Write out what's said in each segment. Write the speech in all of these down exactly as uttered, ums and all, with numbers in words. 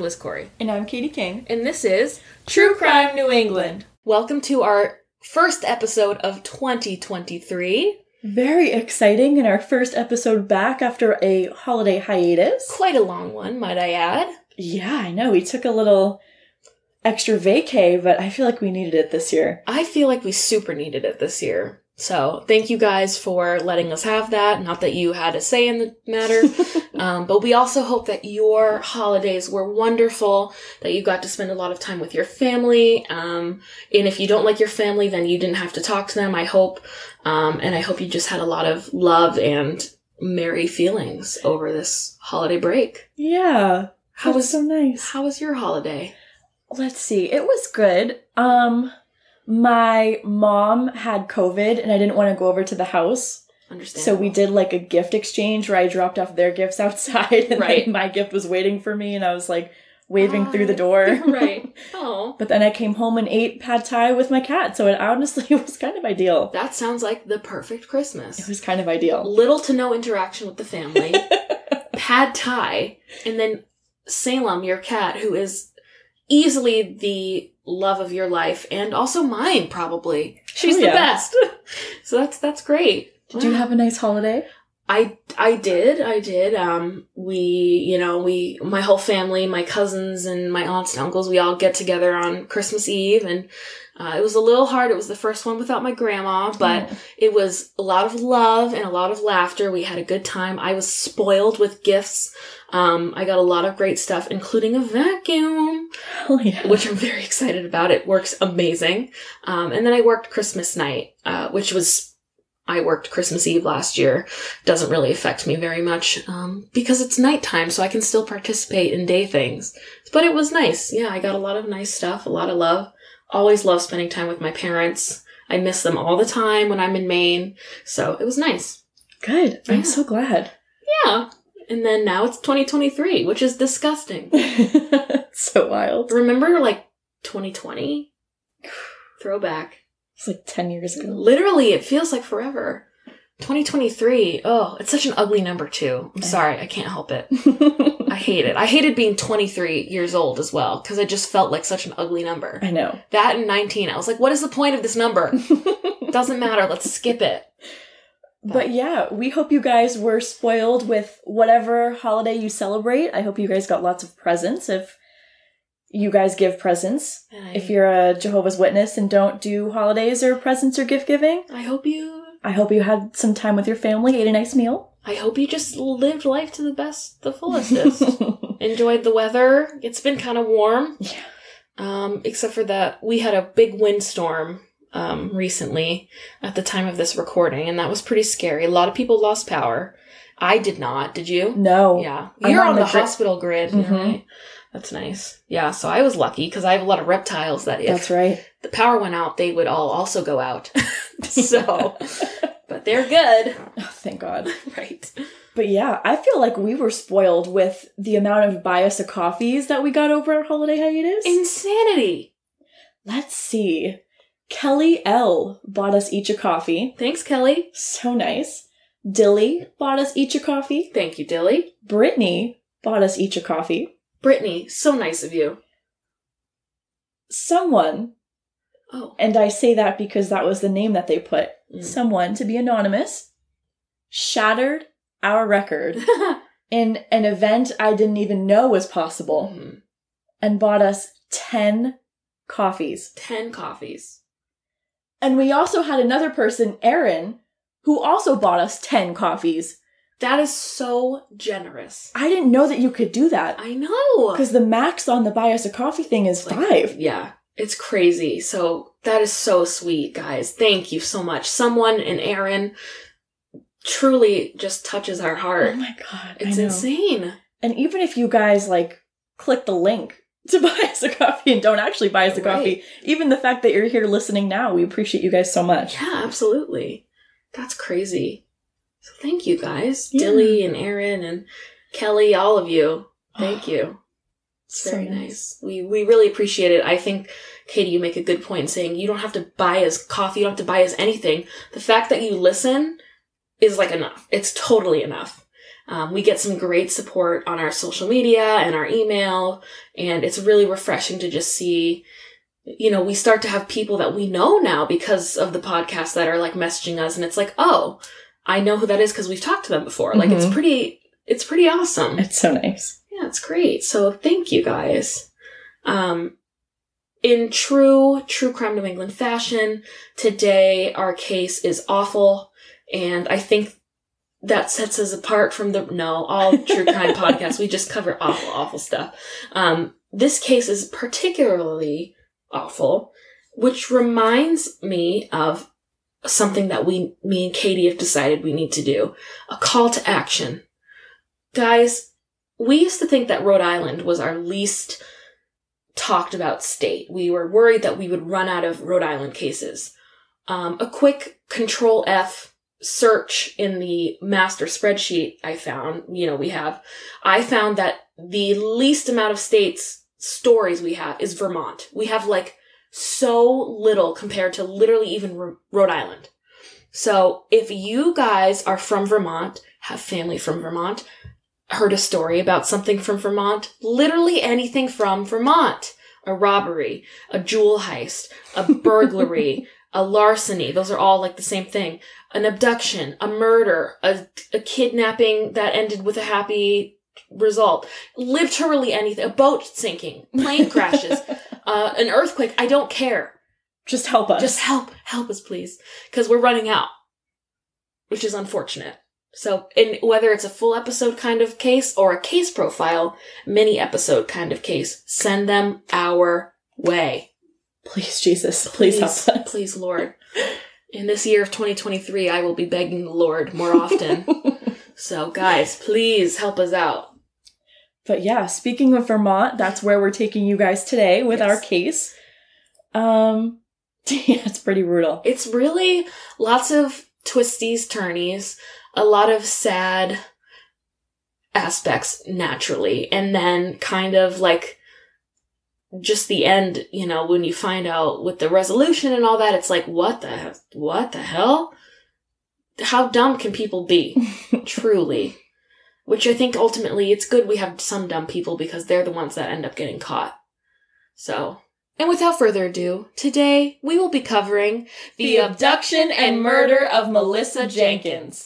Liz Corey. And I'm Katie King. And this is True Crime New England. Welcome to our first episode of twenty twenty-three. Very exciting, and our first episode back after a holiday hiatus. Quite a long one, might I add. Yeah, I know. We took a little extra vacay, but I feel like we needed it this year. I feel like we super needed it this year. So thank you guys for letting us have that. Not that you had a say in the matter, um, but we also hope that your holidays were wonderful, that you got to spend a lot of time with your family. Um, and if you don't like your family, then you didn't have to talk to them, I hope. Um, and I hope you just had a lot of love and merry feelings over this holiday break. Yeah. How was so nice. How was your holiday? Let's see. It was good. Um... My mom had COVID and I didn't want to go over to the house. Understand. So we did like a gift exchange where I dropped off their gifts outside and right. then my gift was waiting for me and I was like waving uh, through the door. Right. Oh. But then I came home and ate pad thai with my cat. So it honestly it was kind of ideal. That sounds like the perfect Christmas. It was kind of ideal. Little to no interaction with the family. Pad thai. And then Salem, your cat, who is easily the love of your life, and also mine, probably. She's oh, yeah. the best. So that's that's great. Did wow. you have a nice holiday? I I did. I did. Um, we, you know, we, my whole family, my cousins and my aunts and uncles, we all get together on Christmas Eve, and uh, it was a little hard. It was the first one without my grandma, but oh. it was a lot of love and a lot of laughter. We had a good time. I was spoiled with gifts. Um, I got a lot of great stuff, including a vacuum, oh, yeah. which I'm very excited about. It works amazing. Um, and then I worked Christmas night, uh, which was, I worked Christmas Eve last year. Doesn't really affect me very much, um, because it's nighttime, so I can still participate in day things. But it was nice. Yeah, I got a lot of nice stuff, a lot of love. Always love spending time with my parents. I miss them all the time when I'm in Maine. So it was nice. Good. Yeah. I'm so glad. Yeah. And then now it's twenty twenty-three, which is disgusting. So wild. Remember, like, twenty twenty? Throwback. It's like ten years ago. Literally, it feels like forever. twenty twenty-three. Oh, it's such an ugly number, too. I'm sorry. I can't help it. I hate it. I hated being twenty-three years old as well, because it just felt like such an ugly number. I know. That and nineteen. I was like, what is the point of this number? Doesn't matter. Let's skip it. But yeah, we hope you guys were spoiled with whatever holiday you celebrate. I hope you guys got lots of presents if you guys give presents. I, if you're a Jehovah's Witness and don't do holidays or presents or gift giving. I hope you... I hope you had some time with your family, ate a nice meal. I hope you just lived life to the best, the fullest. Enjoyed the weather. It's been kind of warm. Yeah. Um, except for that we had a big windstorm Um, recently at the time of this recording, and that was pretty scary. A lot of people lost power. I did not. Did you? No. Yeah. You're on, on the, the gri- hospital grid, mm-hmm. right? That's nice. Yeah, so I was lucky because I have a lot of reptiles that if That's right. the power went out, they would all also go out. So, but they're good. Oh, thank God. Right. But yeah, I feel like we were spoiled with the amount of buy us a coffees that we got over our holiday hiatus. Insanity. Let's see. Kelly L. bought us each a coffee. Thanks, Kelly. So nice. Dilly bought us each a coffee. Thank you, Dilly. Brittany bought us each a coffee. Brittany, so nice of you. Someone, oh, and I say that because that was the name that they put, mm. someone, to be anonymous, shattered our record in an event I didn't even know was possible, mm. and bought us ten coffees. Ten coffees. And we also had another person, Erin, who also bought us ten coffees. That is so generous. I didn't know that you could do that. I know. Because the max on the buy us a coffee thing is like, five. Yeah, it's crazy. So that is so sweet, guys. Thank you so much. Someone in Erin truly just touches our heart. Oh my God. It's insane. And even if you guys like click the link to buy us a coffee and don't actually buy us a right. coffee, even the fact that you're here listening now, we appreciate you guys so much. Yeah, absolutely. That's crazy. So thank you guys. Yeah. Dilly and Erin and Kelly, all of you. Thank you. It's very so nice. nice. We we really appreciate it. I think, Katie, you make a good point in saying you don't have to buy us coffee, you don't have to buy us anything. The fact that you listen is like enough. It's totally enough. Um, we get some great support on our social media and our email, and it's really refreshing to just see, you know, we start to have people that we know now because of the podcast that are like messaging us, and it's like, oh, I know who that is because we've talked to them before. Mm-hmm. Like, it's pretty, it's pretty awesome. It's so nice. Yeah, it's great. So thank you guys. Um, in true, true Crime New England fashion, today our case is awful. And I think that sets us apart from the, no, all true crime podcasts. We just cover awful, awful stuff. Um, this case is particularly awful, which reminds me of something that we, me and Katie have decided we need to do. A call to action. Guys, we used to think that Rhode Island was our least talked about state. We were worried that we would run out of Rhode Island cases. Um, a quick control F search in the master spreadsheet I found, you know, we have, I found that the least amount of states stories we have is Vermont. We have like so little compared to literally even R- Rhode Island. So if you guys are from Vermont, have family from Vermont, heard a story about something from Vermont, literally anything from Vermont, a robbery, a jewel heist, a burglary, a larceny, those are all like the same thing, an abduction, a murder, a, a kidnapping that ended with a happy result, literally anything, a boat sinking, plane crashes, uh, an earthquake, I don't care. Just help us. Just help. Help us, please. Because we're running out, which is unfortunate. So, in, whether it's a full episode kind of case or a case profile, mini episode kind of case, send them our way. Please, Jesus. Please, please help us. Please, Lord. In this year of twenty twenty-three, I will be begging the Lord more often. So, guys, please help us out. But yeah, speaking of Vermont, that's where we're taking you guys today with yes. our case. Um, yeah, it's pretty brutal. It's really lots of twisties, turnies, a lot of sad aspects naturally, and then kind of like just the end, you know, when you find out with the resolution and all that, it's like, what the, what the hell? How dumb can people be? Truly. Which I think ultimately it's good we have some dumb people because they're the ones that end up getting caught. So, and without further ado, today we will be covering the, the abduction and murder of Melissa Jenkins.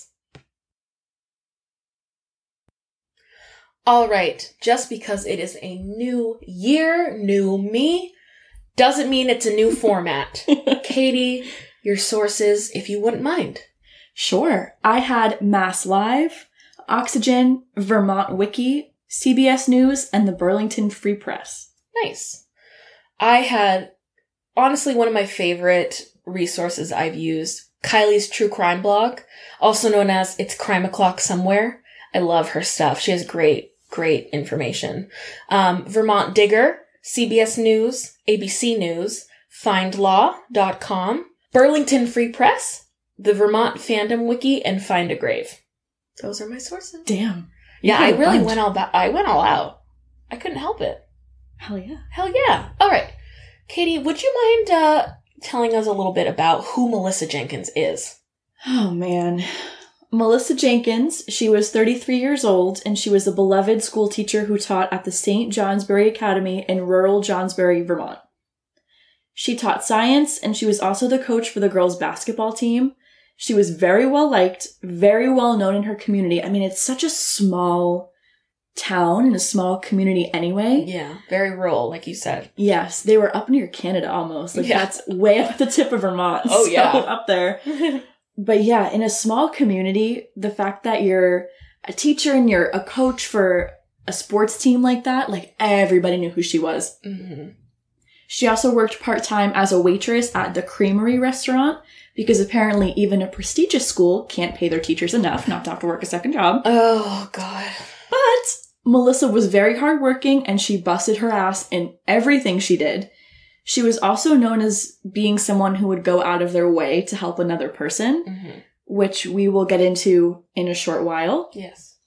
All right, just because it is a new year, new me, doesn't mean it's a new format. Katie, your sources, if you wouldn't mind. Sure. I had Mass Live, Oxygen, Vermont Wiki, C B S News, and the Burlington Free Press. Nice. I had, honestly, one of my favorite resources I've used, Kylie's True Crime blog, also known as It's Crime O'Clock Somewhere. I love her stuff. She has great, great information. Um, Vermont Digger, C B S News, A B C News, find law dot com, Burlington Free Press, the Vermont Fandom Wiki, and Find a Grave. Those are my sources. Damn. Yeah, I really went all ba- I went all out. I couldn't help it. Hell yeah. Hell yeah. All right. Katie, would you mind uh, telling us a little bit about who Melissa Jenkins is? Oh, man. Melissa Jenkins, she was thirty-three years old, and she was a beloved school teacher who taught at the Saint Johnsbury Academy in rural Johnsbury, Vermont. She taught science, and she was also the coach for the girls' basketball team. She was very well liked, very well known in her community. I mean, it's such a small town and a small community anyway. Yeah, very rural, like you said. Yes, they were up near Canada almost. Like, yeah. That's way up at the tip of Vermont. Oh, so yeah. Up there. But yeah, in a small community, the fact that you're a teacher and you're a coach for a sports team like that, like, everybody knew who she was. Mm-hmm. She also worked part-time as a waitress at the Creamery restaurant, because apparently even a prestigious school can't pay their teachers enough not to have to work a second job. Oh, God. But Melissa was very hardworking, and she busted her ass in everything she did. She was also known as being someone who would go out of their way to help another person, mm-hmm. which we will get into in a short while. Yes.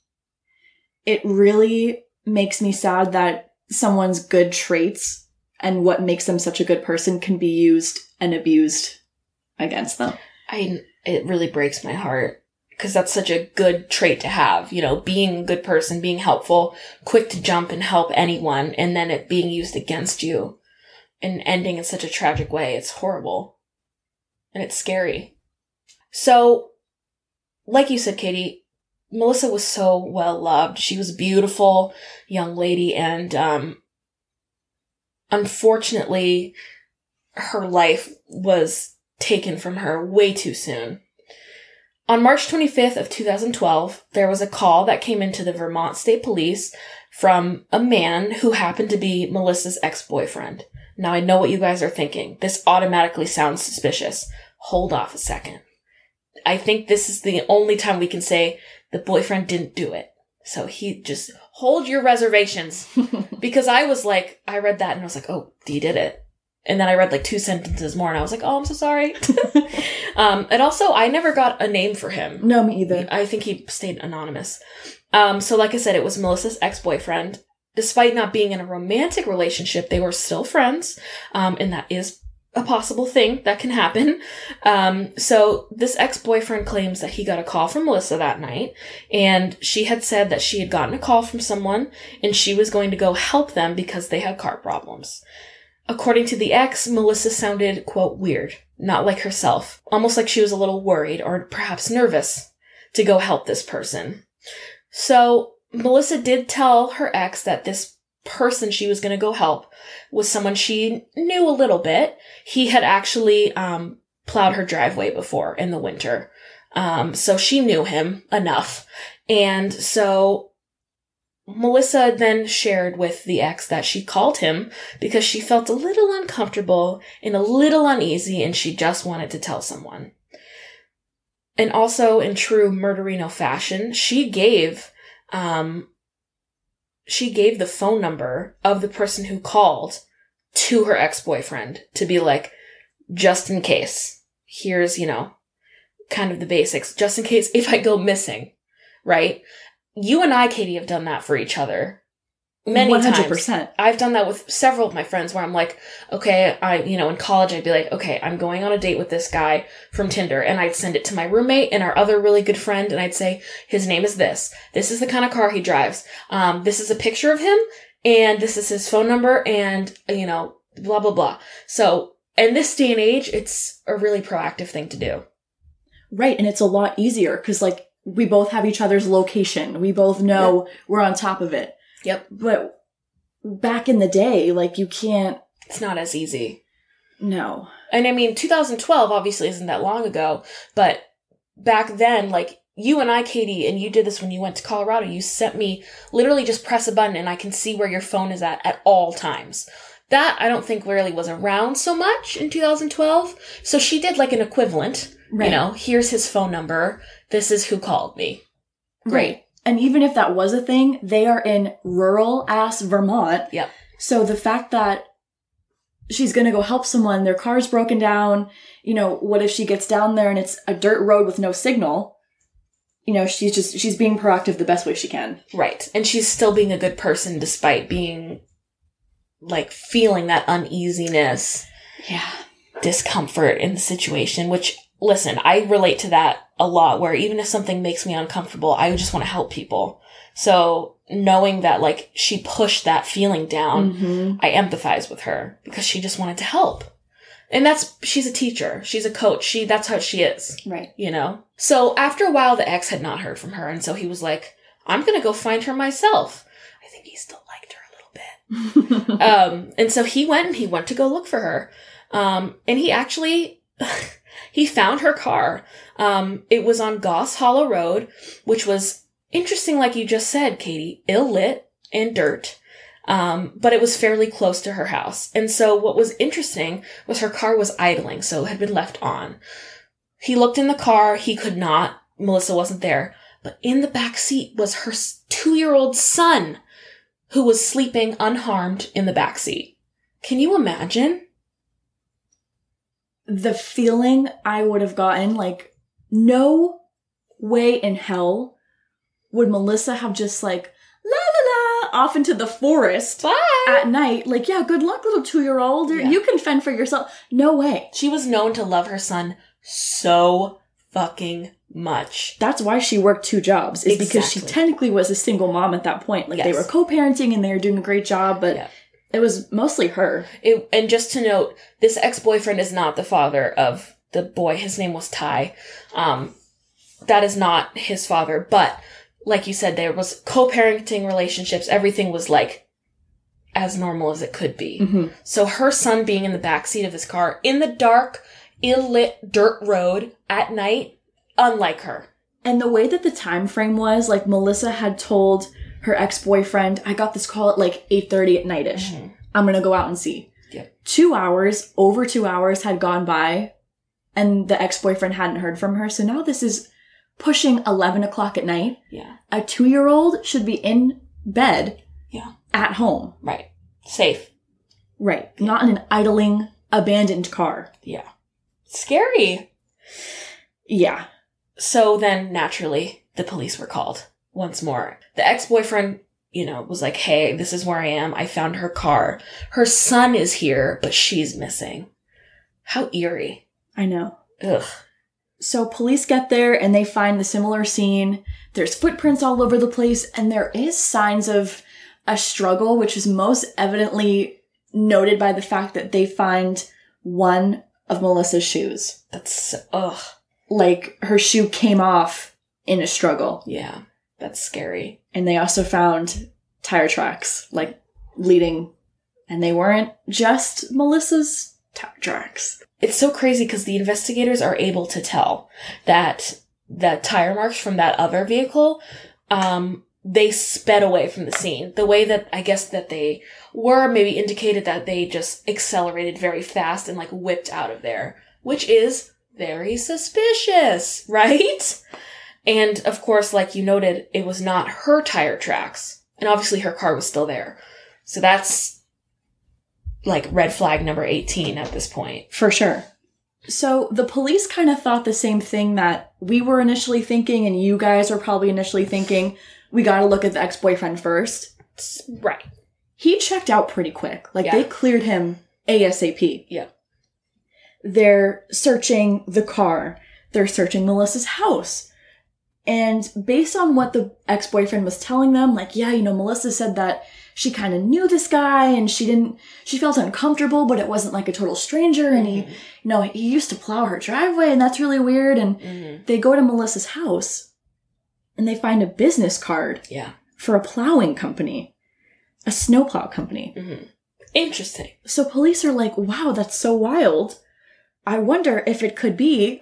It really makes me sad that someone's good traits and what makes them such a good person can be used and abused against them. I, it really breaks my heart because that's such a good trait to have, you know, being a good person, being helpful, quick to jump and help anyone, and then it being used against you and ending in such a tragic way. It's horrible. And it's scary. So, like you said, Katie, Melissa was so well loved. She was a beautiful young lady, and um, unfortunately, her life was taken from her way too soon. On March twenty-fifth of two thousand twelve, there was a call that came into the Vermont State Police from a man who happened to be Melissa's ex-boyfriend. Now, I know what you guys are thinking. This automatically sounds suspicious. Hold off a second. I think this is the only time we can say the boyfriend didn't do it. So he just hold your reservations. Because I was like, I read that and I was like, oh, he did it. And then I read like two sentences more and I was like, oh, I'm so sorry. um, and also, I never got a name for him. No, me either. I think he stayed anonymous. Um, so like I said, it was Melissa's ex-boyfriend. Despite not being in a romantic relationship, they were still friends. Um, and that is a possible thing that can happen. Um, so this ex-boyfriend claims that he got a call from Melissa that night. And she had said that she had gotten a call from someone and she was going to go help them because they had car problems. According to the ex, Melissa sounded, quote, weird, not like herself, almost like she was a little worried or perhaps nervous to go help this person. So Melissa did tell her ex that this person she was going to go help was someone she knew a little bit. He had actually um, plowed her driveway before in the winter. Um, so she knew him enough. And so Melissa then shared with the ex that she called him because she felt a little uncomfortable and a little uneasy and she just wanted to tell someone. And also in true Murderino fashion, she gave, um, she gave the phone number of the person who called to her ex-boyfriend to be like, just in case, here's, you know, kind of the basics, just in case if I go missing, right? You and I, Katie, have done that for each other many one hundred percent. times. I've done that with several of my friends where I'm like, okay, I, you know, in college, I'd be like, okay, I'm going on a date with this guy from Tinder. And I'd send it to my roommate and our other really good friend. And I'd say, his name is this. This is the kind of car he drives. Um, this is a picture of him. And this is his phone number. And, you know, blah, blah, blah. So in this day and age, it's a really proactive thing to do. Right. And it's a lot easier because, like, we both have each other's location. We both know yep. we're on top of it. Yep. But back in the day, like, you can't... It's not as easy. No. And I mean, two thousand twelve obviously isn't that long ago, but back then, like, you and I, Katie, and you did this when you went to Colorado, you sent me, literally just press a button and I can see where your phone is at at all times. That, I don't think really was around so much in two thousand twelve. So she did like an equivalent. Right. You know, here's his phone number. This is who called me. Great. Right. And even if that was a thing, they are in rural-ass Vermont. Yep. So the fact that she's going to go help someone, their car's broken down, you know, what if she gets down there and it's a dirt road with no signal? You know, she's just, she's being proactive the best way she can. Right. And she's still being a good person despite being, like, feeling that uneasiness. Yeah. Discomfort in the situation, which... Listen, I relate to that a lot where even if something makes me uncomfortable, I just want to help people. So knowing that, like, she pushed that feeling down, mm-hmm. I empathize with her because she just wanted to help. And that's, she's a teacher. She's a coach. She, that's how she is. Right. You know? So after a while, the ex had not heard from her. And so he was like, I'm going to go find her myself. I think he still liked her a little bit. um, and so he went and he went to go look for her. Um, and he actually... He found her car. Um, it was on Goss Hollow Road, which was interesting, like you just said, Katie, ill-lit and dirt. Um, but it was fairly close to her house. And so what was interesting was her car was idling, so it had been left on. He looked in the car. He could not. Melissa wasn't there. But in the back seat was her two-year-old son, who was sleeping unharmed in the back seat. Can you imagine? The feeling I would have gotten, like, no way in hell would Melissa have just, like, la la la, off into the forest Bye. At night. Like, yeah, good luck, little two-year-old. Yeah. You can fend for yourself. No way. She was known to love her son so fucking much. That's why she worked two jobs, is exactly. because she technically was a single mom at that point. Like, yes. They were co-parenting and they were doing a great job, but yeah. It was mostly her. It, and just to note, this ex-boyfriend is not the father of the boy. His name was Ty. Um, that is not his father. But, like you said, there was co-parenting relationships. Everything was, like, as normal as it could be. Mm-hmm. So her son being in the backseat of his car, in the dark, ill-lit dirt road at night, unlike her. And the way that the time frame was, like, Melissa had told her ex-boyfriend, I got this call at like eight thirty at night-ish. Mm-hmm. I'm gonna go out and see. Yep. Two hours, over two hours had gone by, and the ex-boyfriend hadn't heard from her. So now this is pushing eleven o'clock at night. Yeah. A two-year-old should be in bed. Yeah. At home. Right. Safe. Right. Not in an idling, abandoned car. Yeah. Scary. Yeah. So then, naturally, the police were called. Once more. The ex-boyfriend, you know, was like, hey, this is where I am. I found her car. Her son is here, but she's missing. How eerie. I know. Ugh. So police get there and they find the similar scene. There's footprints all over the place and there is signs of a struggle, which is most evidently noted by the fact that they find one of Melissa's shoes. That's, ugh. Like, her shoe came off in a struggle. Yeah. That's scary. And they also found tire tracks, like, leading, and they weren't just Melissa's tire tracks. It's so crazy because the investigators are able to tell that the tire marks from that other vehicle, um, they sped away from the scene. The way that, I guess, that they were maybe indicated that they just accelerated very fast and, like, whipped out of there, which is very suspicious, right? And, of course, like you noted, it was not her tire tracks. And obviously her car was still there. So that's, like, red flag number eighteen at this point. For sure. So the police kind of thought the same thing that we were initially thinking and you guys were probably initially thinking. We gotta look at the ex-boyfriend first. Right. He checked out pretty quick. Like, yeah. They cleared him ASAP. Yeah. They're searching the car. They're searching Melissa's house. And based on what the ex-boyfriend was telling them, like, yeah, you know, Melissa said that she kind of knew this guy and she didn't, she felt uncomfortable, but it wasn't like a total stranger. And he, you know, he used to plow her driveway and that's really weird. And mm-hmm. They go to Melissa's house and they find a business card. Yeah. For a plowing company, a snowplow company. Mm-hmm. Interesting. So police are like, wow, that's so wild. I wonder if it could be.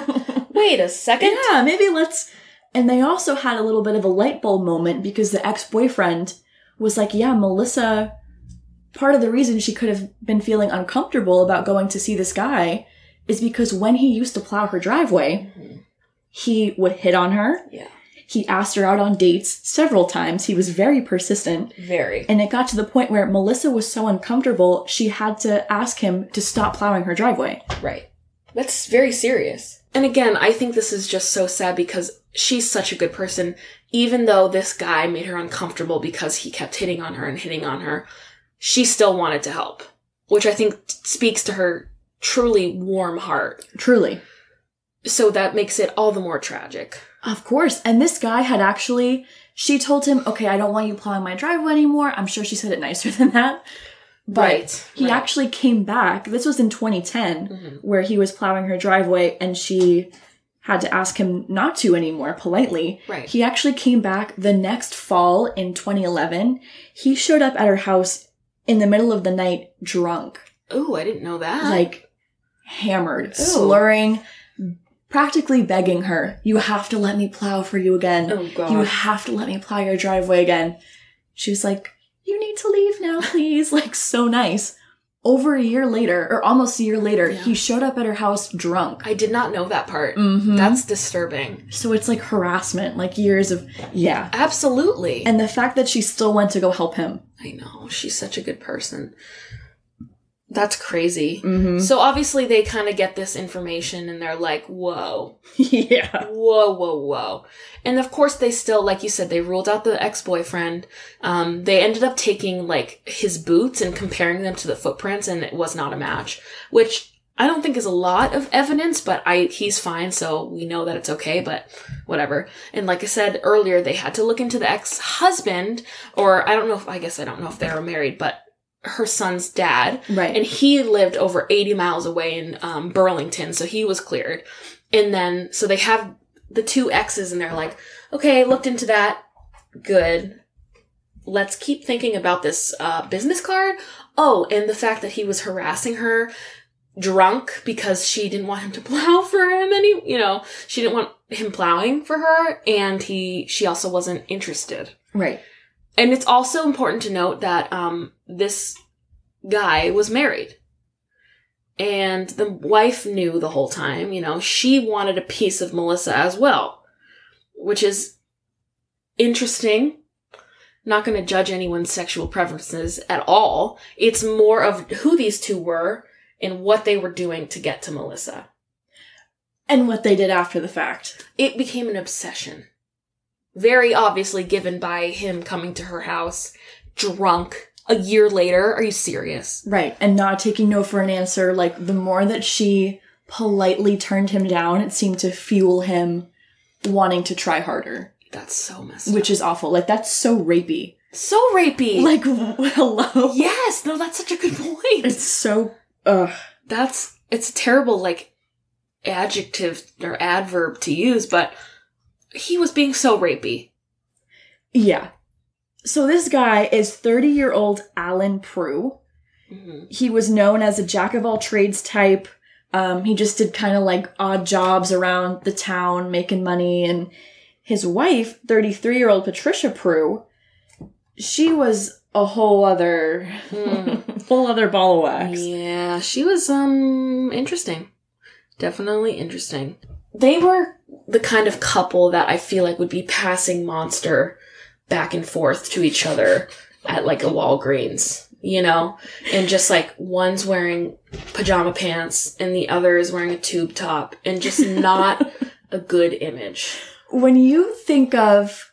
Wait a second. Yeah, maybe let's... And they also had a little bit of a light bulb moment because the ex-boyfriend was like, yeah, Melissa, part of the reason she could have been feeling uncomfortable about going to see this guy is because when he used to plow her driveway, mm-hmm. he would hit on her. Yeah. He asked her out on dates several times. He was very persistent. Very. And it got to the point where Melissa was so uncomfortable, she had to ask him to stop plowing her driveway. Right. That's very serious. And again, I think this is just so sad because she's such a good person. Even though this guy made her uncomfortable because he kept hitting on her and hitting on her, she still wanted to help, which I think speaks to her truly warm heart. Truly. So that makes it all the more tragic. Of course. And this guy had actually, she told him, okay, I don't want you plowing my driveway anymore. I'm sure she said it nicer than that. But right, he right. actually came back. This was in twenty ten, mm-hmm. where he was plowing her driveway and she had to ask him not to anymore, politely. Right. He actually came back the next fall in twenty eleven. He showed up at her house in the middle of the night drunk. Ooh, I didn't know that. Like, hammered, Ooh. slurring, practically begging her, you have to let me plow for you again. Oh, God. You have to let me plow your driveway again. She was like, you need to leave now, please. Like, so nice. Over a year later, or almost a year later, yeah. he showed up at her house drunk. I did not know that part. Mm-hmm. That's disturbing. So it's like harassment, like years of, yeah. Absolutely. And the fact that she still went to go help him. I know. She's such a good person. That's crazy. Mm-hmm. So obviously they kind of get this information and they're like, whoa. Yeah. Whoa, whoa, whoa. And of course they still, like you said, they ruled out the ex-boyfriend. Um, they ended up taking like his boots and comparing them to the footprints and it was not a match. Which I don't think is a lot of evidence, but I he's fine, so we know that it's okay, but whatever. And like I said earlier, they had to look into the ex-husband, or I don't know if, I guess I don't know if they were married, but her son's dad. Right. And he lived over eighty miles away in um, Burlington, so he was cleared. And then, so they have the two exes, and they're like, okay, looked into that. Good. Let's keep thinking about this uh, business card. Oh, and the fact that he was harassing her drunk because she didn't want him to plow for him any, you know, she didn't want him plowing for her, and he, she also wasn't interested. Right. And it's also important to note that um, this guy was married. And the wife knew the whole time, you know, she wanted a piece of Melissa as well, which is interesting. Not going to judge anyone's sexual preferences at all. It's more of who these two were and what they were doing to get to Melissa. And what they did after the fact. It became an obsession. Very obviously given by him coming to her house, drunk, a year later. Are you serious? Right. And not taking no for an answer. Like, the more that she politely turned him down, it seemed to fuel him wanting to try harder. That's so messed up. Which is awful. Like, that's so rapey. So rapey! Like, hello? Yes! No, that's such a good point. It's so... Ugh. That's... It's a terrible, like, adjective or adverb to use, but he was being so rapey. Yeah. So this guy is thirty-year-old Alan Prue. Mm-hmm. He was known as a jack-of-all-trades type. Um, he just did kind of, like, odd jobs around the town, making money, and... His wife, thirty-three-year-old Patricia Prue, she was a whole other, mm. whole other ball of wax. Yeah, she was, um, interesting. Definitely interesting. They were the kind of couple that I feel like would be passing Monster back and forth to each other at, like, a Walgreens, you know? And just, like, one's wearing pajama pants and the other is wearing a tube top, and just not a good image. When you think of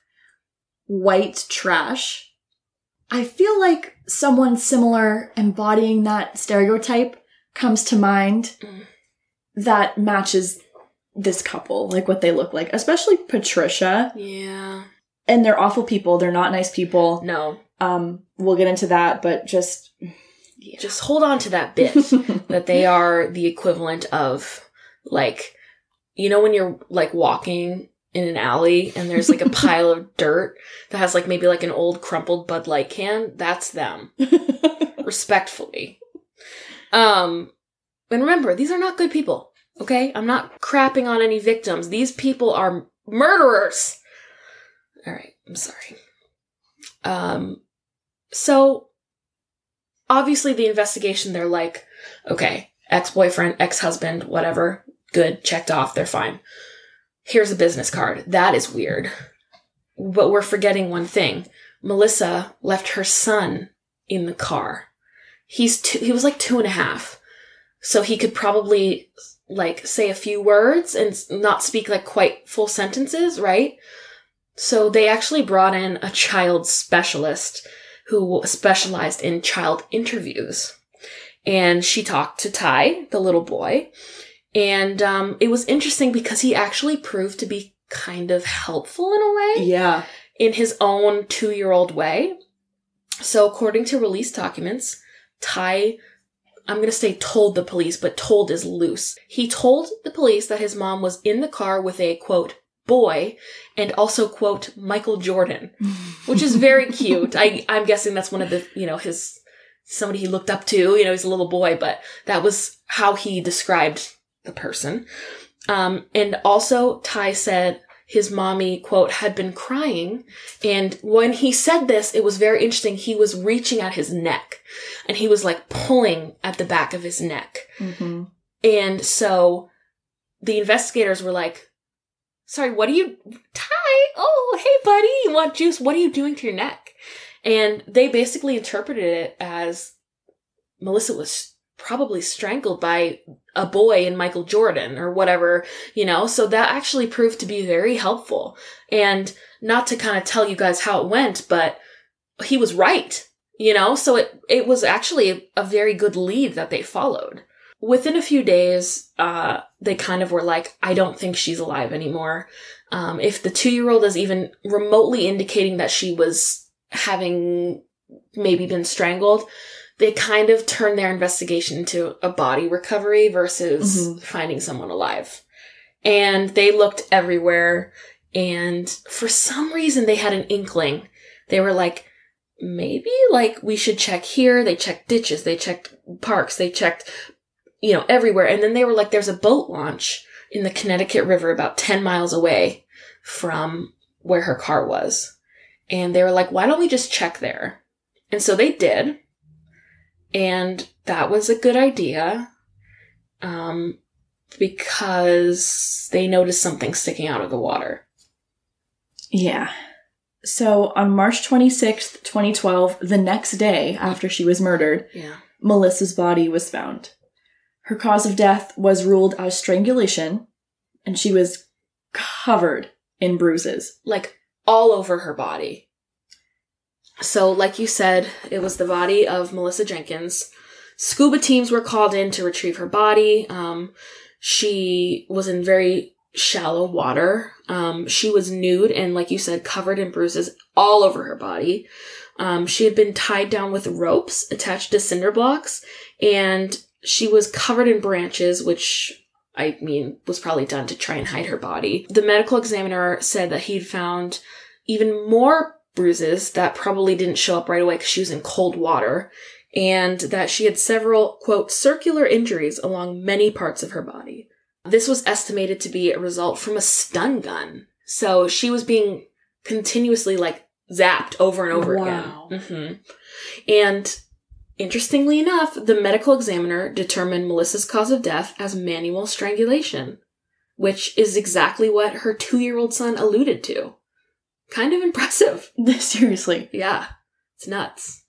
white trash, I feel like someone similar embodying that stereotype comes to mind mm. that matches this couple, like what they look like, especially Patricia. Yeah. And they're awful people. They're not nice people. No. Um, we'll get into that, but just... Yeah. Just hold on to that bit, that they are the equivalent of, like, you know when you're, like, walking... in an alley and there's like a pile of dirt that has like maybe like an old crumpled Bud Light can, that's them. Respectfully. Um, and remember, these are not good people, okay? I'm not crapping on any victims. These people are murderers. All right, I'm sorry. Um, so obviously the investigation, they're like, okay, ex-boyfriend, ex-husband, whatever, good, checked off, they're fine. Here's a business card. That is weird. But we're forgetting one thing. Melissa left her son in the car. He's two, he was like two and a half. So he could probably like say a few words and not speak like quite full sentences, right? So they actually brought in a child specialist who specialized in child interviews. And she talked to Ty, the little boy. And um, it was interesting because he actually proved to be kind of helpful in a way. Yeah. In his own two-year-old way. So according to release documents, Ty, I'm going to say told the police, but told is loose. He told the police that his mom was in the car with a, quote, boy, and also, quote, Michael Jordan, which is very cute. I, I'm guessing that's one of the, you know, his, somebody he looked up to, you know, he's a little boy, but that was how he described the person. Um, and also Ty said his mommy, quote, had been crying. And when he said this, it was very interesting. He was reaching at his neck and he was like pulling at the back of his neck. Mm-hmm. And so the investigators were like, sorry, what are you, Ty? Oh, hey buddy, you want juice? What are you doing to your neck? And they basically interpreted it as Melissa was probably strangled by a boy in Michael Jordan or whatever, you know, so that actually proved to be very helpful. And not to kind of tell you guys how it went, but he was right, you know, so it, it was actually a, a very good lead that they followed. within a few days, uh, they kind of were like, I don't think she's alive anymore. Um, if the two-year-old is even remotely indicating that she was having maybe been strangled, they kind of turn their investigation into a body recovery versus mm-hmm. finding someone alive. And they looked everywhere, and for some reason they had an inkling. They were like, maybe, like, we should check here. They checked ditches, they checked parks, they checked, you know, everywhere. And then they were like, there's a boat launch in the Connecticut River about ten miles away from where her car was. And they were like, why don't we just check there? And so they did. And that was a good idea. Um, because they noticed something sticking out of the water. Yeah. So on March twenty-sixth, twenty twelve, the next day after she was murdered, yeah. Melissa's body was found. Her cause of death was ruled as strangulation, and she was covered in bruises. Like, all over her body. So, like you said, it was the body of Melissa Jenkins. Scuba teams were called in to retrieve her body. Um, she was in very shallow water. Um, she was nude and, like you said, covered in bruises all over her body. Um, she had been tied down with ropes attached to cinder blocks, and she was covered in branches, which, I mean, was probably done to try and hide her body. The medical examiner said that he'd found even more bruises that probably didn't show up right away because she was in cold water, and that she had several, quote, circular injuries along many parts of her body. This was estimated to be a result from a stun gun. So she was being continuously, like, zapped over and over wow. again. Mm-hmm. And interestingly enough, the medical examiner determined Melissa's cause of death as manual strangulation, which is exactly what her two-year-old son alluded to. Kind of impressive. Seriously. Yeah. It's nuts.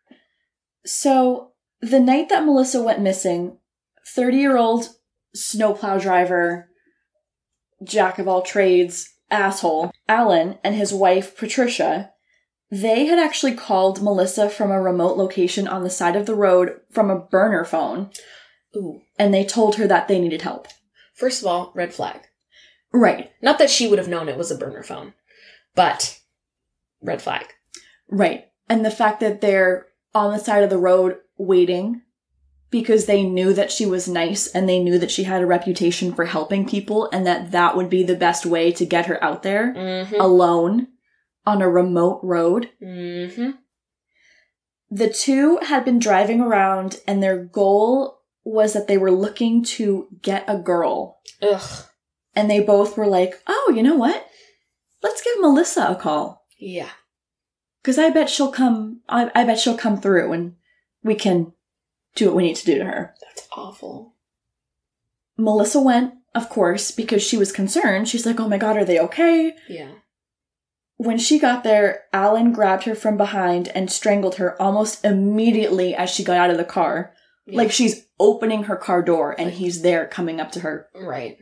So, the night that Melissa went missing, thirty-year-old snowplow driver, jack of all trades, asshole, Alan and his wife, Patricia, they had actually called Melissa from a remote location on the side of the road from a burner phone. Ooh. And they told her that they needed help. First of all, red flag. Right. Not that she would have known it was a burner phone, but red flag. Right. And the fact that they're on the side of the road waiting because they knew that she was nice and they knew that she had a reputation for helping people and that that would be the best way to get her out there mm-hmm. alone on a remote road. Mm-hmm. The two had been driving around and their goal was that they were looking to get a girl. Ugh. And they both were like, oh, you know what? Let's give Melissa a call. Yeah. Because I bet she'll come, I, I bet she'll come through and we can do what we need to do to her. That's awful. Melissa went, of course, because she was concerned. She's like, oh my God, are they okay? Yeah. When she got there, Alan grabbed her from behind and strangled her almost immediately as she got out of the car. Yeah. Like she's opening her car door and he's there coming up to her. Right.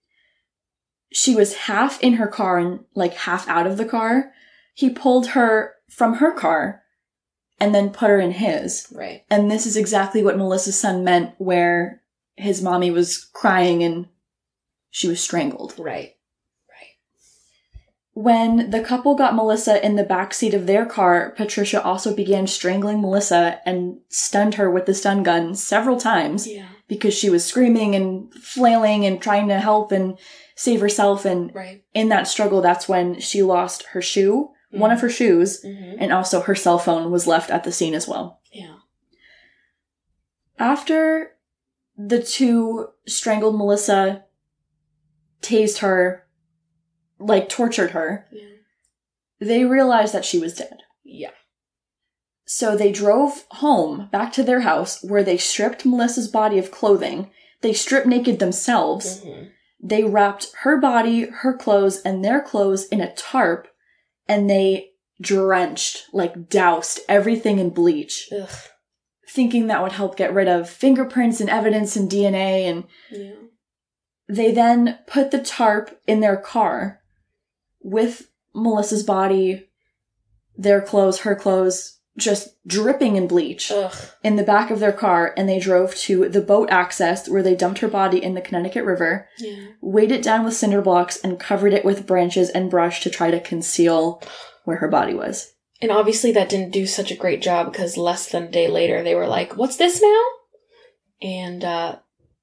She was half in her car and like half out of the car. He pulled her from her car and then put her in his. Right. And this is exactly what Melissa's son meant where his mommy was crying and she was strangled. Right. Right. When the couple got Melissa in the backseat of their car, Patricia also began strangling Melissa and stunned her with the stun gun several times. Yeah. Because she was screaming and flailing and trying to help and save herself. And right. in that struggle, that's when she lost her shoe. One of her shoes, mm-hmm. and also her cell phone was left at the scene as well. Yeah. After the two strangled Melissa, tased her, like tortured her, yeah. they realized that she was dead. Yeah. So they drove home, back to their house, where they stripped Melissa's body of clothing. They stripped naked themselves. Mm-hmm. They wrapped her body, her clothes, and their clothes in a tarp. And they drenched, like doused, everything in bleach. Ugh. Thinking that would help get rid of fingerprints and evidence and D N A. And yeah. They then put the tarp in their car with Melissa's body, their clothes, her clothes, just dripping in bleach Ugh. in the back of their car, and they drove to the boat access where they dumped her body in the Connecticut River, yeah. weighed it down with cinder blocks, and covered it with branches and brush to try to conceal where her body was. And obviously that didn't do such a great job because less than a day later they were like, what's this now? And uh,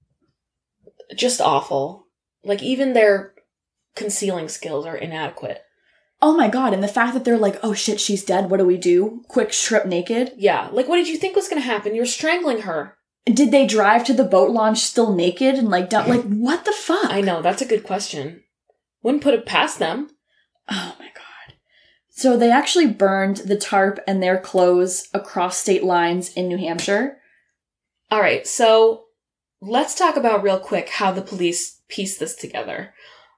just awful. Like, even their concealing skills are inadequate. Oh my god, and the fact that they're like, oh shit, she's dead, what do we do? Quick strip naked? Yeah, like, what did you think was going to happen? You're strangling her. Did they drive to the boat launch still naked and like, dump- like, what the fuck? I know, that's a good question. Wouldn't put it past them. Oh my god. So they actually burned the tarp and their clothes across state lines in New Hampshire. All right, so let's talk about real quick how the police pieced this together.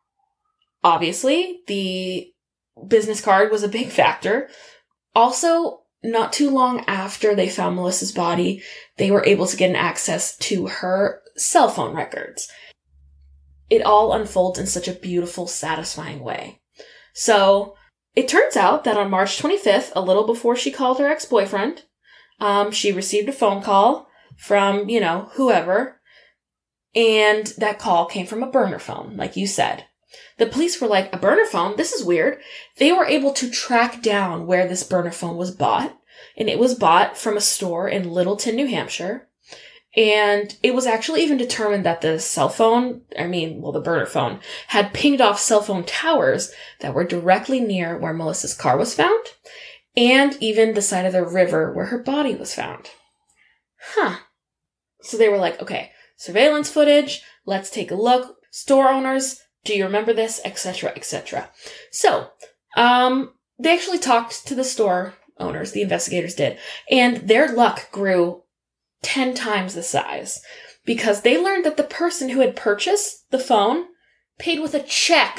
Obviously, the business card was a big factor. Also, not too long after they found Melissa's body, they were able to get an access to her cell phone records. It all unfolds in such a beautiful, satisfying way. So, it turns out that on March twenty-fifth, a little before she called her ex-boyfriend, um, she received a phone call from, you know, whoever, and that call came from a burner phone, like you said. The police were like, a burner phone? This is weird. They were able to track down where this burner phone was bought, and it was bought from a store in Littleton, New Hampshire. And it was actually even determined that the cell phone, I mean, well, the burner phone, had pinged off cell phone towers that were directly near where Melissa's car was found, and even the side of the river where her body was found. Huh. So they were like, okay, surveillance footage, let's take a look. Store owners, do you remember this? Etc, et cetera. So, um, they actually talked to the store owners, the investigators did, and their luck grew ten times the size because they learned that the person who had purchased the phone paid with a check.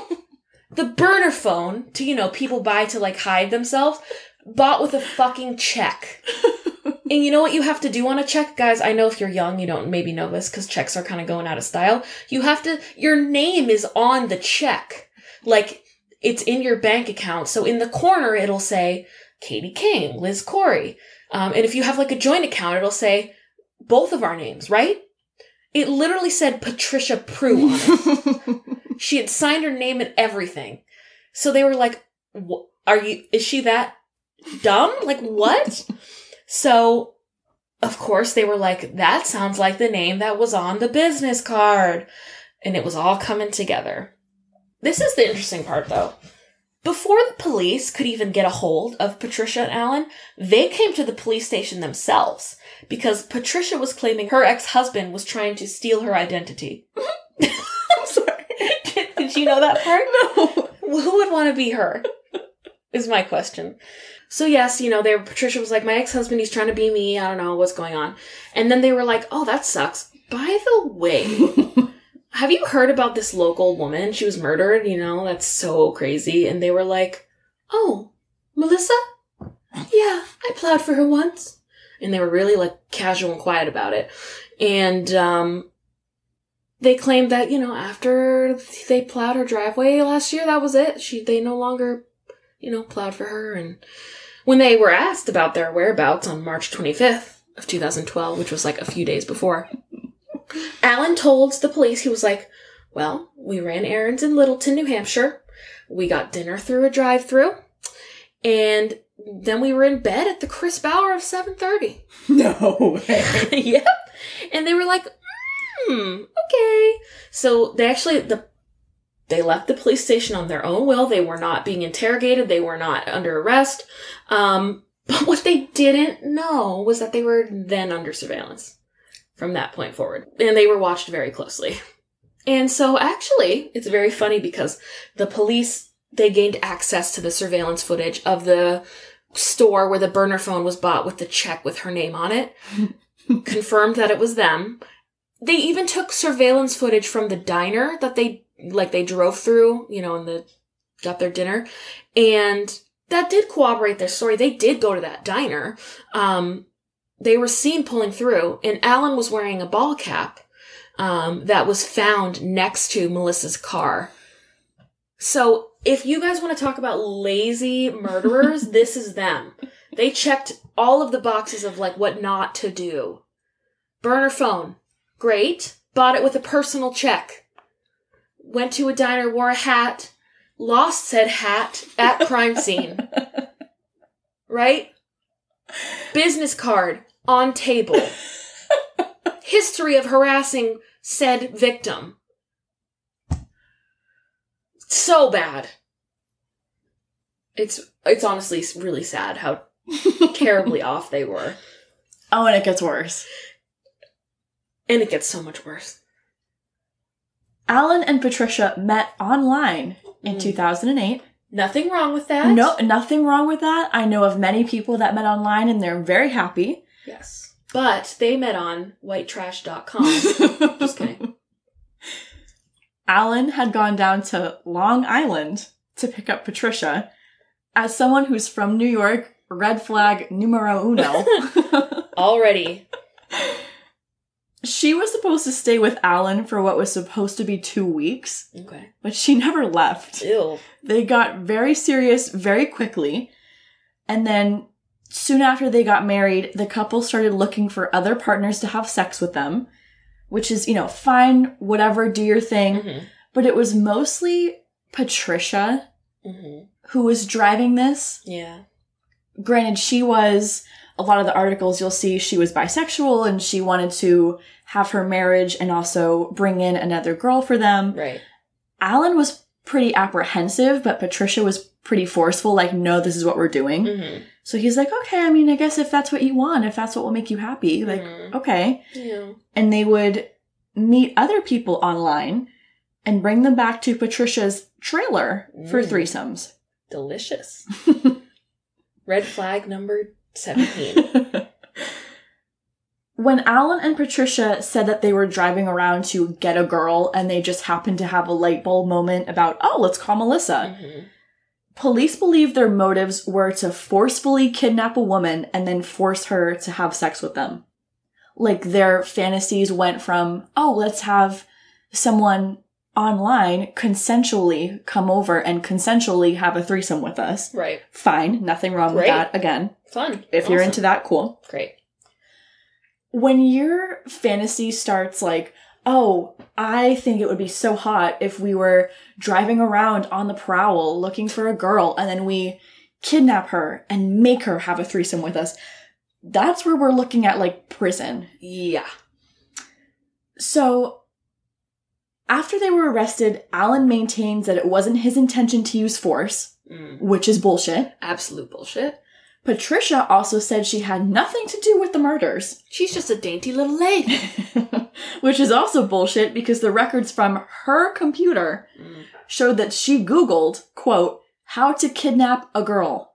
The burner phone, to, you know, people buy to, like, hide themselves, bought with a fucking check. And you know what you have to do on a check? Guys, I know if you're young, you don't maybe know this because checks are kind of going out of style. You have to, your name is on the check. Like, it's in your bank account. So in the corner, it'll say Katie King, Liz Corey. Um, and if you have like a joint account, it'll say both of our names, right? It literally said Patricia Prue on it. She had signed her name and everything. So they were like, are you, is she that dumb? Like, what? So, of course, they were like, that sounds like the name that was on the business card. And it was all coming together. This is the interesting part, though. Before the police could even get a hold of Patricia and Alan, they came to the police station themselves because Patricia was claiming her ex-husband was trying to steal her identity. I'm sorry. Did, did you know that part? No. Who would want to be her? Is my question. So yes, you know, they were, Patricia was like, my ex-husband, he's trying to be me. I don't know what's going on. And then they were like, oh, that sucks. By the way, have you heard about this local woman? She was murdered, you know, that's so crazy. And they were like, oh, Melissa? Yeah, I plowed for her once. And they were really like casual and quiet about it. And, um, they claimed that, you know, after they plowed her driveway last year, that was it. She, they no longer, you know, plowed for her. And when they were asked about their whereabouts on March twenty-fifth of two thousand twelve, which was like a few days before, Alan told the police, he was like, well, we ran errands in Littleton, New Hampshire. We got dinner through a drive-thru. And then we were in bed at the crisp hour of seven thirty. No way. Yep. And they were like, hmm, okay. So they actually, the they left the police station on their own will. They were not being interrogated. They were not under arrest. Um, but what they didn't know was that they were then under surveillance from that point forward. And they were watched very closely. And so actually, it's very funny because the police, they gained access to the surveillance footage of the store where the burner phone was bought with the check with her name on it, confirmed that it was them. They even took surveillance footage from the diner that they, like, they drove through, you know, and the, got their dinner. And that did corroborate their story. They did go to that diner. Um, they were seen pulling through, and Alan was wearing a ball cap, um, that was found next to Melissa's car. So if you guys want to talk about lazy murderers, this is them. They checked all of the boxes of, like, what not to do. Burner phone. Great. Bought it with a personal check. Went to a diner, wore a hat, lost said hat at crime scene. Right? Business card on table. History of harassing said victim. So bad. It's it's honestly really sad how terribly off they were. Oh, and it gets worse. And it gets so much worse. Alan and Patricia met online in mm. two thousand eight. Nothing wrong with that. No, nothing wrong with that. I know of many people that met online and they're very happy. Yes. But they met on white trash dot com. Just kidding. Alan had gone down to Long Island to pick up Patricia. As someone who's from New York, red flag numero uno. Already. She was supposed to stay with Alan for what was supposed to be two weeks. Okay. But she never left. Ew. They got very serious very quickly. And then soon after they got married, the couple started looking for other partners to have sex with them. Which is, you know, fine, whatever, do your thing. Mm-hmm. But it was mostly Patricia mm-hmm. who was driving this. Yeah. Granted, she was... A lot of the articles you'll see she was bisexual and she wanted to have her marriage and also bring in another girl for them. Right. Alan was pretty apprehensive, but Patricia was pretty forceful, like, no, this is what we're doing. Mm-hmm. So he's like, okay, I mean, I guess if that's what you want, if that's what will make you happy, like, mm-hmm. okay. Yeah. And they would meet other people online and bring them back to Patricia's trailer mm. for threesomes. Delicious. Red flag number seventeen. When Alan and Patricia said that they were driving around to get a girl and they just happened to have a light bulb moment about, oh, let's call Melissa. Mm-hmm. Police believe their motives were to forcefully kidnap a woman and then force her to have sex with them. Like, their fantasies went from, oh, let's have someone online consensually come over and consensually have a threesome with us. Right. Fine. Nothing wrong Great. with that. Again. Fun. If awesome. You're into that, cool. Great. When your fantasy starts like, oh, I think it would be so hot if we were driving around on the prowl looking for a girl and then we kidnap her and make her have a threesome with us. That's where we're looking at, like, prison. Yeah. So, after they were arrested, Alan maintains that it wasn't his intention to use force, mm. which is bullshit. Absolute bullshit. Patricia also said she had nothing to do with the murders. She's just a dainty little lady. Which is also bullshit because the records from her computer mm. showed that she Googled, quote, how to kidnap a girl.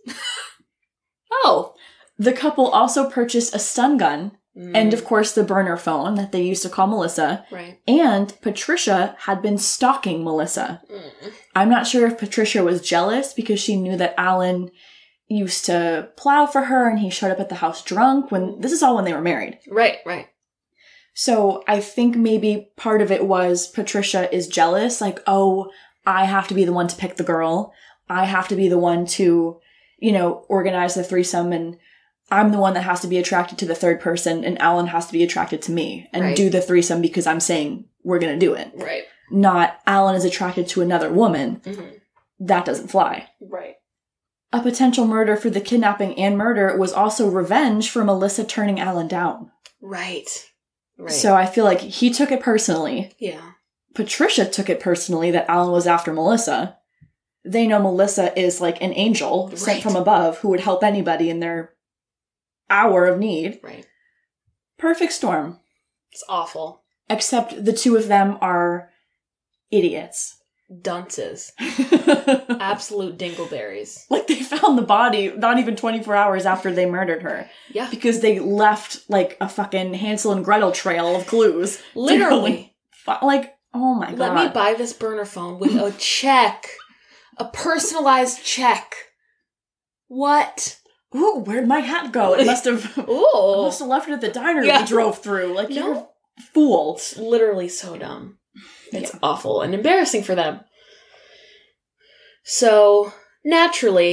Oh. The couple also purchased a stun gun mm. and, of course, the burner phone that they used to call Melissa. Right. And Patricia had been stalking Melissa. Mm. I'm not sure if Patricia was jealous because she knew that Alan used to plow for her and he showed up at the house drunk when this is all when they were married. Right, right. So I think maybe part of it was Patricia is jealous, like, oh, I have to be the one to pick the girl. I have to be the one to, you know, organize the threesome, and I'm the one that has to be attracted to the third person and Alan has to be attracted to me and right. do the threesome because I'm saying we're going to do it. Right. Not Alan is attracted to another woman. Mm-hmm. That doesn't fly. Right. A potential murder for the kidnapping and murder was also revenge for Melissa turning Alan down. Right. Right. So I feel like he took it personally. Yeah. Patricia took it personally that Alan was after Melissa. They know Melissa is like an angel right. sent from above who would help anybody in their hour of need. Right. Perfect storm. It's awful. Except the two of them are idiots. Dunces. Absolute dingleberries. Like, they found the body not even twenty-four hours after they murdered her. Yeah. Because they left, like, a fucking Hansel and Gretel trail of clues. Literally. Go, like, oh my Let god. Let me buy this burner phone with a check. A personalized check. What? Ooh, where'd my hat go? It must have... Ooh. I must have left it at the diner yeah. we drove through. Like, no. you're a fool. It's literally so dumb. It's yeah. awful and embarrassing for them. So, naturally,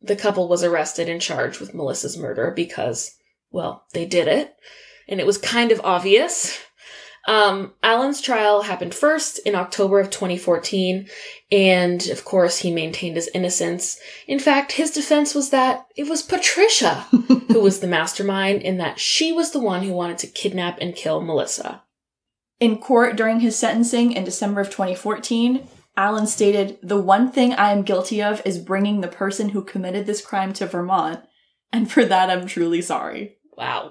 the couple was arrested and charged with Melissa's murder because, well, they did it. And it was kind of obvious. Um, Alan's trial happened first in October of twenty fourteen, and of course he maintained his innocence. In fact, his defense was that it was Patricia who was the mastermind and that she was the one who wanted to kidnap and kill Melissa. In court during his sentencing in December of twenty fourteen, Alan stated, "The one thing I am guilty of is bringing the person who committed this crime to Vermont, and for that I'm truly sorry." Wow.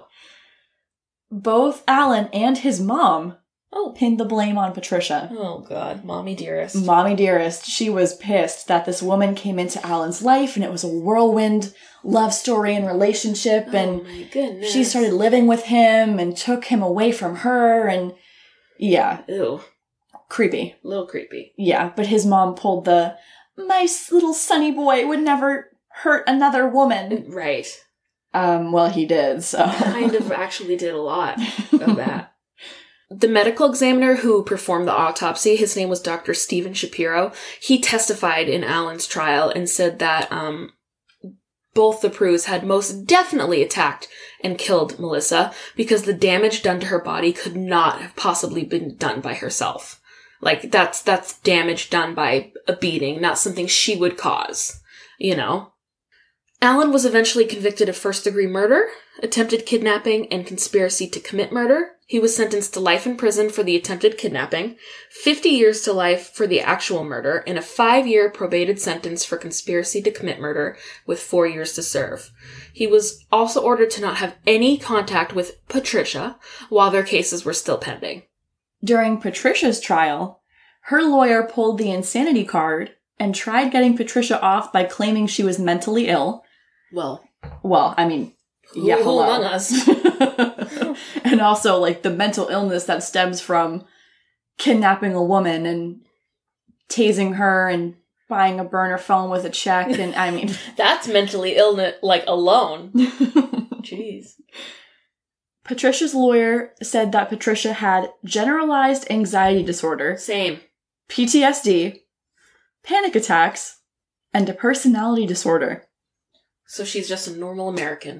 Both Alan and his mom oh. pinned the blame on Patricia. Oh, God. Mommy dearest. Mommy dearest. She was pissed that this woman came into Alan's life and it was a whirlwind love story and relationship. Oh, and my goodness. She started living with him and took him away from her. And yeah. Ew. Creepy. A little creepy. Yeah, but his mom pulled the, "My little sonny boy would never hurt another woman." Right. Um, well, he did, so. Kind of actually did a lot of that. The medical examiner who performed the autopsy, his name was Doctor Stephen Shapiro. He testified in Alan's trial and said that um, both the Prues had most definitely attacked and killed Melissa because the damage done to her body could not have possibly been done by herself. Like, that's that's damage done by a beating, not something she would cause, you know? Alan was eventually convicted of first-degree murder, attempted kidnapping, and conspiracy to commit murder. He was sentenced to life in prison for the attempted kidnapping, fifty years to life for the actual murder, and a five-year probated sentence for conspiracy to commit murder with four years to serve. He was also ordered to not have any contact with Patricia while their cases were still pending. During Patricia's trial, her lawyer pulled the insanity card and tried getting Patricia off by claiming she was mentally ill. Well, well, I mean, who, yeah, who hello. among us? And also, like, the mental illness that stems from kidnapping a woman and tasing her and buying a burner phone with a check, and I mean... That's mentally ill, like, alone. Jeez. Patricia's lawyer said that Patricia had generalized anxiety disorder. Same. P T S D, panic attacks, and a personality disorder. So she's just a normal American.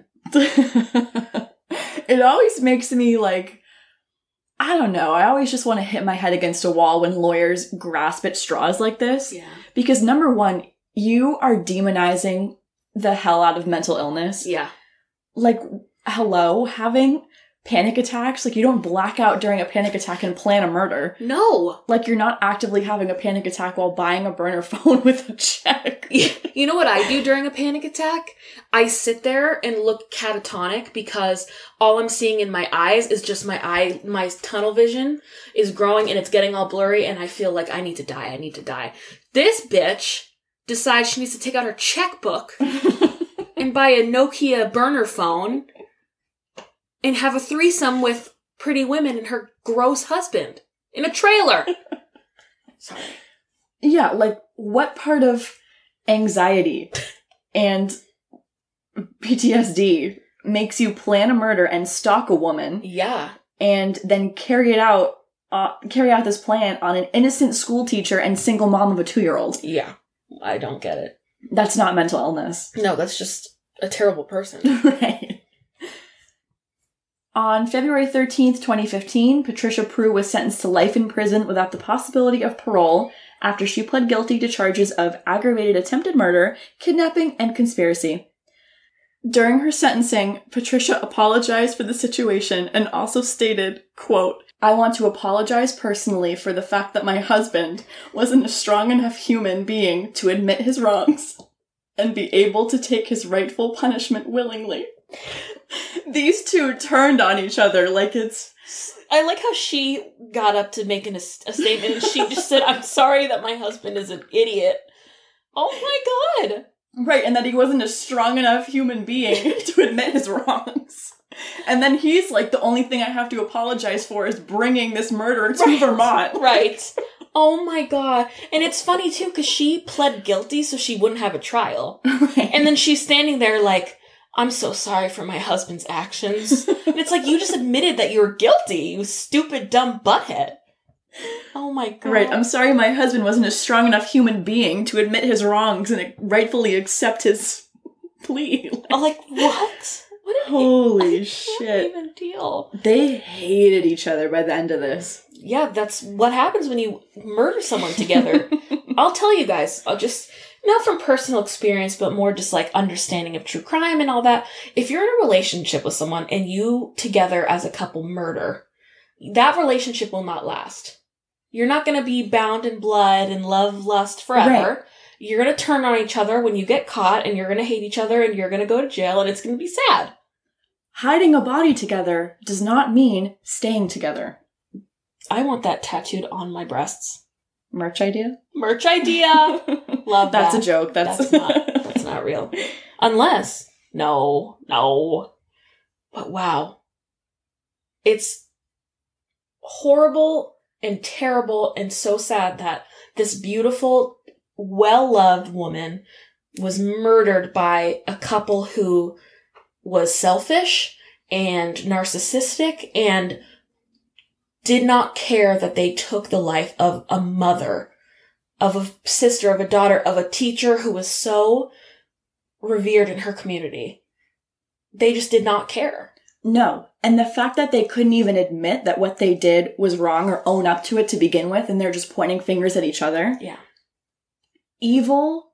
It always makes me, like, I don't know, I always just want to hit my head against a wall when lawyers grasp at straws like this. Yeah. Because, number one, you are demonizing the hell out of mental illness. Yeah. Like, hello, having panic attacks, like, you don't black out during a panic attack and plan a murder. No. Like, you're not actively having a panic attack while buying a burner phone with a check. You know what I do during a panic attack? I sit there and look catatonic because all I'm seeing in my eyes is just my eye, my tunnel vision is growing and it's getting all blurry and I feel like I need to die, I need to die. This bitch decides she needs to take out her checkbook and buy a Nokia burner phone and have a threesome with pretty women and her gross husband in a trailer. Sorry. Yeah, like, what part of anxiety and P T S D makes you plan a murder and stalk a woman? Yeah. And then carry it out, uh, carry out this plan on an innocent school teacher and single mom of a two-year-old? Yeah. I don't get it. That's not mental illness. No, that's just a terrible person. Right. On February thirteenth, twenty fifteen, Patricia Prue was sentenced to life in prison without the possibility of parole after she pled guilty to charges of aggravated attempted murder, kidnapping, and conspiracy. During her sentencing, Patricia apologized for the situation and also stated, quote, "I want to apologize personally for the fact that my husband wasn't a strong enough human being to admit his wrongs and be able to take his rightful punishment willingly." These two turned on each other like it's... I like how she got up to make an, a statement and she just said, "I'm sorry that my husband is an idiot." Oh my god! Right, and that he wasn't a strong enough human being to admit his wrongs. And then he's like, the only thing I have to apologize for is bringing this murder to right. Vermont. Right. Oh my god. And it's funny too, because she pled guilty so she wouldn't have a trial. Right. And then she's standing there like, "I'm so sorry for my husband's actions." And it's like, you just admitted that you were guilty, you stupid, dumb butthead. Oh my god. Right, I'm sorry my husband wasn't a strong enough human being to admit his wrongs and rightfully accept his Plea. I'm like, what? What did Holy I shit. can't even deal. They hated each other by the end of this. Yeah, that's what happens when you murder someone together. I'll tell you guys, I'll just, not from personal experience, but more just like understanding of true crime and all that. If you're in a relationship with someone and you together as a couple murder, that relationship will not last. You're not going to be bound in blood and love, lust forever. Right. You're going to turn on each other when you get caught, and you're going to hate each other, and you're going to go to jail, and it's going to be sad. Hiding a body together does not mean staying together. I want that tattooed on my breasts. Merch idea? Merch idea! Love that. That's a joke. That's, that's not that's not real. Unless, no, no. But wow. It's horrible and terrible and so sad that this beautiful, well-loved woman was murdered by a couple who was selfish and narcissistic and did not care that they took the life of a mother, of a sister, of a daughter, of a teacher who was so revered in her community. They just did not care. No. And the fact that they couldn't even admit that what they did was wrong or own up to it to begin with, and they're just pointing fingers at each other. Yeah. Evil,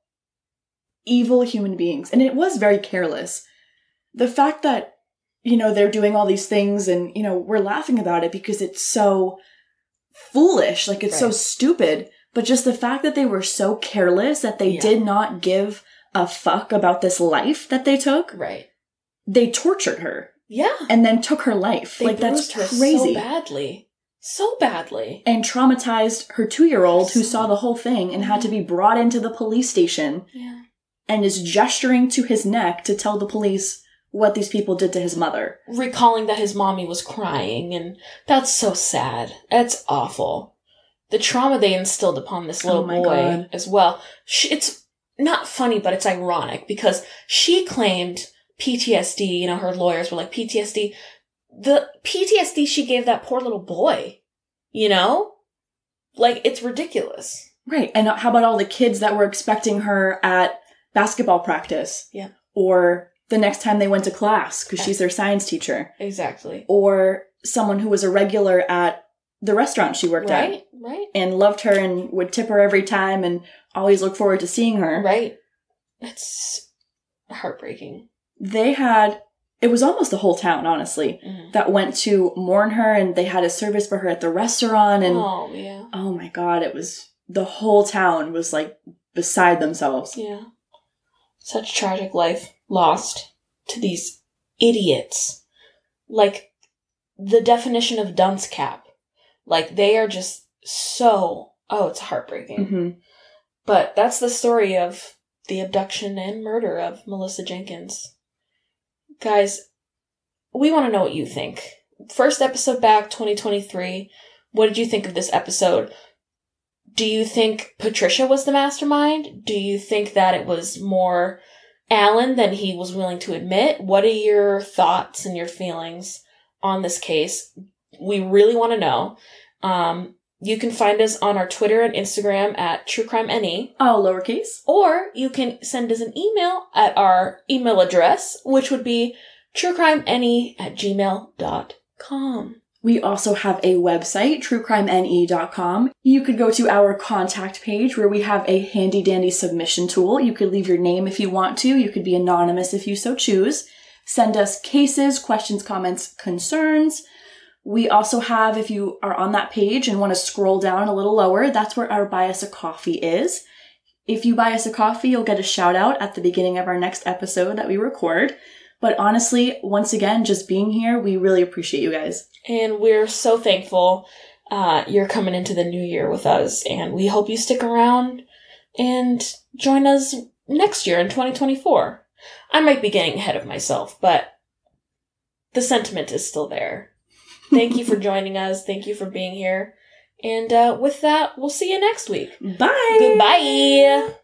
evil human beings. And it was very careless. The fact that, you know, they're doing all these things and, you know, we're laughing about it because it's so foolish. Like, it's right. so stupid. But just the fact that they were so careless that they yeah. did not give a fuck about this life that they took. Right. They tortured her. Yeah. And then took her life. They like, that's her crazy. so badly. So badly. And traumatized her two-year-old who saw the whole thing and had to be brought into the police station. Yeah. And is gesturing to his neck to tell the police what these people did to his mother. Recalling that his mommy was crying, and that's so sad. That's awful. The trauma they instilled upon this little oh boy God. as well. She, it's not funny, but it's ironic because she claimed P T S D, you know, her lawyers were like, P T S D. The P T S D she gave that poor little boy, you know? Like, it's ridiculous. Right. And how about all the kids that were expecting her at basketball practice? Yeah. Or the next time they went to class because she's their science teacher. Exactly. Or someone who was a regular at the restaurant she worked right, at. Right, right. And loved her and would tip her every time and always look forward to seeing her. Right. It's heartbreaking. They had, it was almost the whole town, honestly, mm-hmm. that went to mourn her, and they had a service for her at the restaurant. And oh, yeah. Oh my God, it was, the whole town was like beside themselves. Yeah. Such tragic life lost to these idiots. Like, the definition of dunce cap. Like, they are just so, oh, it's heartbreaking. Mm-hmm. But that's the story of the abduction and murder of Melissa Jenkins. Guys, we want to know what you think. First episode back, twenty twenty-three. What did you think of this episode? Do you think Patricia was the mastermind? Do you think that it was more Alan than he was willing to admit? What are your thoughts and your feelings on this case? We really want to know. Um, you can find us on our Twitter and Instagram at TrueCrimeNE. All lowercase. Or you can send us an email at our email address, which would be truecrimene at gmail dot com. We also have a website, true crime N E dot com. You could go to our contact page where we have a handy-dandy submission tool. You could leave your name if you want to. You could be anonymous if you so choose. Send us cases, questions, comments, concerns. We also have, if you are on that page and want to scroll down a little lower, that's where our Buy Us a Coffee is. If you buy us a coffee, you'll get a shout out at the beginning of our next episode that we record. But honestly, once again, just being here, we really appreciate you guys. And we're so thankful uh, you're coming into the new year with us. And we hope you stick around and join us next year in twenty twenty-four. I might be getting ahead of myself, but the sentiment is still there. Thank you for joining us. Thank you for being here. And uh, with that, we'll see you next week. Bye. Goodbye.